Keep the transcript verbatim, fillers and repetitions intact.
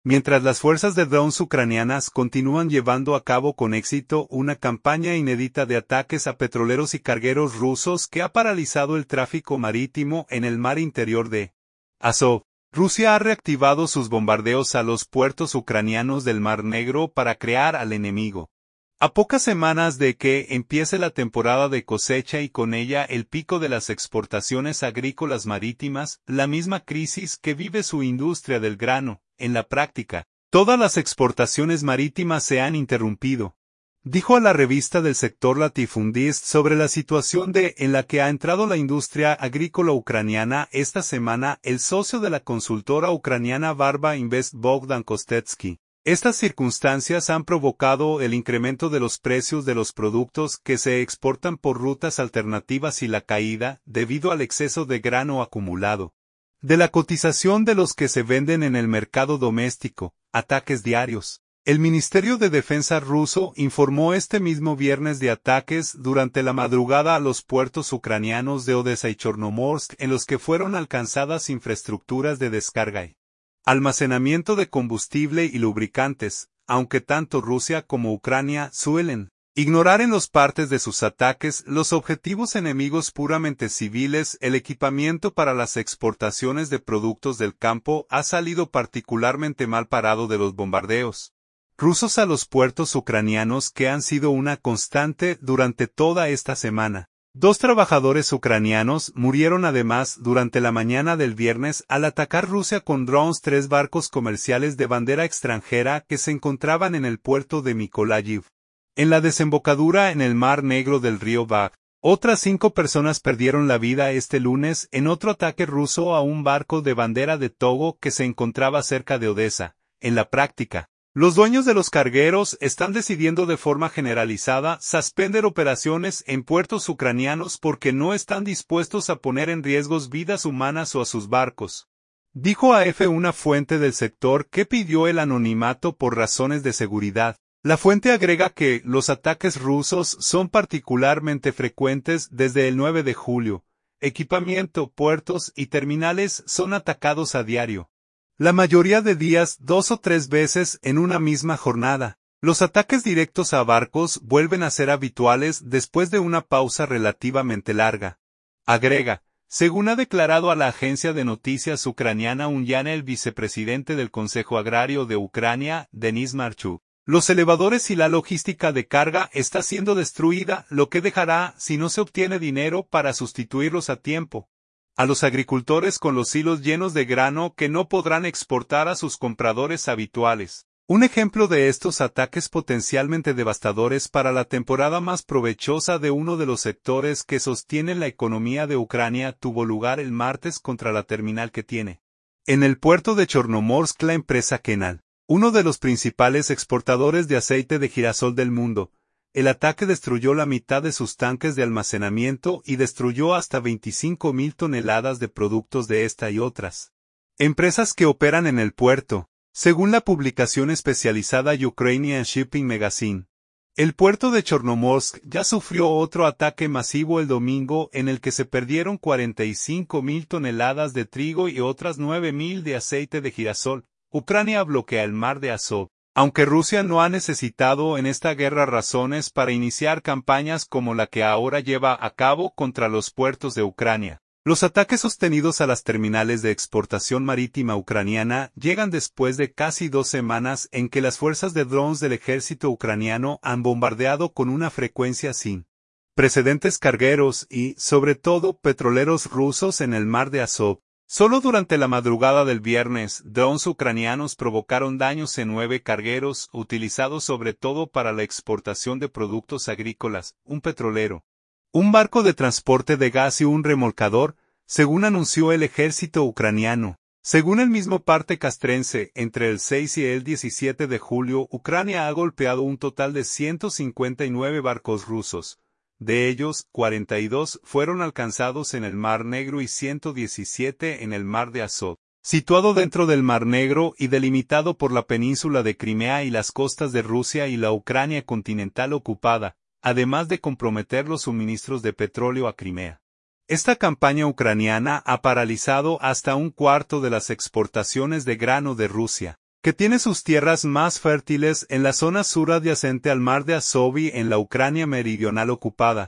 mientras las fuerzas de drones ucranianas continúan llevando a cabo con éxito una campaña inédita de ataques a petroleros y cargueros rusos que ha paralizado el tráfico marítimo en el mar interior de Azov. Rusia ha reactivado sus bombardeos a los puertos ucranianos del Mar Negro para crear al enemigo. A pocas semanas de que empiece la temporada de cosecha y con ella el pico de las exportaciones agrícolas marítimas, la misma crisis que vive su industria del grano, en la práctica, todas las exportaciones marítimas se han interrumpido. Dijo a la revista del sector Latifundist sobre la situación de en la que ha entrado la industria agrícola ucraniana esta semana el socio de la consultora ucraniana Barba Invest Bogdan Kostetsky. Estas circunstancias han provocado el incremento de los precios de los productos que se exportan por rutas alternativas y la caída, debido al exceso de grano acumulado, de la cotización de los que se venden en el mercado doméstico, ataques diarios. El Ministerio de Defensa ruso informó este mismo viernes de ataques durante la madrugada a los puertos ucranianos de Odessa y Chornomorsk en los que fueron alcanzadas infraestructuras de descarga y almacenamiento de combustible y lubricantes, aunque tanto Rusia como Ucrania suelen ignorar en los partes de sus ataques los objetivos enemigos puramente civiles. El equipamiento para las exportaciones de productos del campo ha salido particularmente mal parado de los bombardeos rusos a los puertos ucranianos que han sido una constante durante toda esta semana. Dos trabajadores ucranianos murieron además durante la mañana del viernes al atacar Rusia con drones tres barcos comerciales de bandera extranjera que se encontraban en el puerto de Mykolaiv, en la desembocadura en el Mar Negro del río Vag. Otras cinco personas perdieron la vida este lunes en otro ataque ruso a un barco de bandera de Togo que se encontraba cerca de Odessa. En la práctica, los dueños de los cargueros están decidiendo de forma generalizada suspender operaciones en puertos ucranianos porque no están dispuestos a poner en riesgo vidas humanas o a sus barcos. Dijo a F una fuente del sector que pidió el anonimato por razones de seguridad. La fuente agrega que los ataques rusos son particularmente frecuentes desde el nueve de julio. Equipamiento, puertos y terminales son atacados a diario. La mayoría de días dos o tres veces en una misma jornada. Los ataques directos a barcos vuelven a ser habituales después de una pausa relativamente larga. Agrega, según ha declarado a la agencia de noticias ucraniana Unyana el vicepresidente del Consejo Agrario de Ucrania, Denis Marchuk, los elevadores y la logística de carga está siendo destruida, lo que dejará, si no se obtiene dinero para sustituirlos a tiempo, a los agricultores con los silos llenos de grano que no podrán exportar a sus compradores habituales. Un ejemplo de estos ataques potencialmente devastadores para la temporada más provechosa de uno de los sectores que sostienen la economía de Ucrania tuvo lugar el martes contra la terminal que tiene en el puerto de Chornomorsk la empresa Kenal, uno de los principales exportadores de aceite de girasol del mundo. El ataque destruyó la mitad de sus tanques de almacenamiento y destruyó hasta veinticinco mil toneladas de productos de esta y otras empresas que operan en el puerto, según la publicación especializada Ukrainian Shipping Magazine. El puerto de Chornomorsk ya sufrió otro ataque masivo el domingo en el que se perdieron cuarenta y cinco mil toneladas de trigo y otras nueve mil de aceite de girasol. Ucrania bloquea el mar de Azov. Aunque Rusia no ha necesitado en esta guerra razones para iniciar campañas como la que ahora lleva a cabo contra los puertos de Ucrania, los ataques sostenidos a las terminales de exportación marítima ucraniana llegan después de casi dos semanas en que las fuerzas de drones del ejército ucraniano han bombardeado con una frecuencia sin precedentes cargueros y, sobre todo, petroleros rusos en el mar de Azov. Solo durante la madrugada del viernes, drones ucranianos provocaron daños en nueve cargueros, utilizados sobre todo para la exportación de productos agrícolas, un petrolero, un barco de transporte de gas y un remolcador, según anunció el ejército ucraniano. Según el mismo parte castrense, entre el seis y el diecisiete de julio, Ucrania ha golpeado un total de ciento cincuenta y nueve barcos rusos. De ellos, cuarenta y dos fueron alcanzados en el Mar Negro y ciento diecisiete en el Mar de Azov, situado dentro del Mar Negro y delimitado por la península de Crimea y las costas de Rusia y la Ucrania continental ocupada, además de comprometer los suministros de petróleo a Crimea. Esta campaña ucraniana ha paralizado hasta un cuarto de las exportaciones de grano de Rusia. que tiene sus tierras más fértiles en la zona sur adyacente al mar de Azov y en la Ucrania meridional ocupada.